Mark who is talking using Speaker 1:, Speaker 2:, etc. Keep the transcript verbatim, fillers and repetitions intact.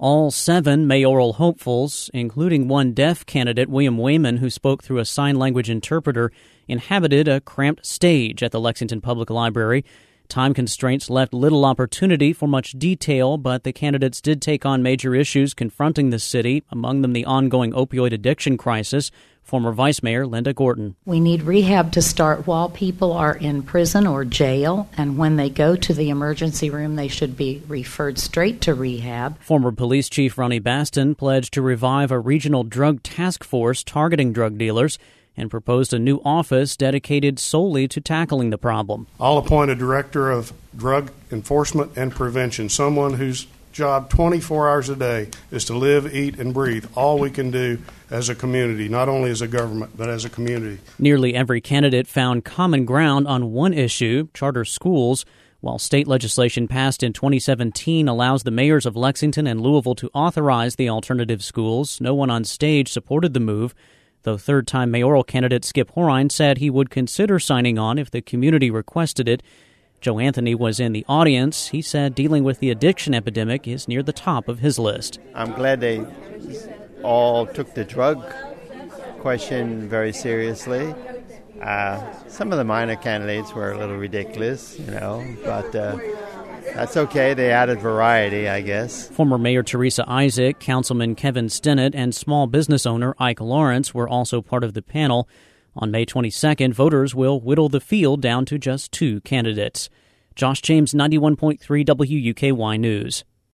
Speaker 1: All seven mayoral hopefuls, including one deaf candidate, William Wayman, who spoke through a sign language interpreter, inhabited a cramped stage at the Lexington Public Library. Time constraints left little opportunity for much detail, but the candidates did take on major issues confronting the city, among them the ongoing opioid addiction crisis. Former Vice Mayor Linda Gorton.
Speaker 2: We need rehab to start while people are in prison or jail, and when they go to the emergency room, they should be referred straight to rehab.
Speaker 1: Former Police Chief Ronnie Baston pledged to revive a regional drug task force targeting drug dealers and proposed a new office dedicated solely to tackling the problem.
Speaker 3: I'll appoint a director of drug enforcement and prevention, someone whose job twenty-four hours a day is to live, eat, and breathe all we can do as a community, not only as a government, but as a community.
Speaker 1: Nearly every candidate found common ground on one issue, charter schools. While state legislation passed in twenty seventeen allows the mayors of Lexington and Louisville to authorize the alternative schools, no one on stage supported the move. Though third-time mayoral candidate Skip Horine said he would consider signing on if the community requested it. Joe Anthony was in the audience. He said dealing with the addiction epidemic is near the top of his list.
Speaker 4: I'm glad they all took the drug question very seriously. Uh, some of the minor candidates were a little ridiculous, you know, but uh, that's okay. They added variety, I guess.
Speaker 1: Former Mayor Teresa Isaac, Councilman Kevin Stinnett, and small business owner Ike Lawrence were also part of the panel. On May twenty-second, voters will whittle the field down to just two candidates. Josh James, ninety-one point three W U K Y News.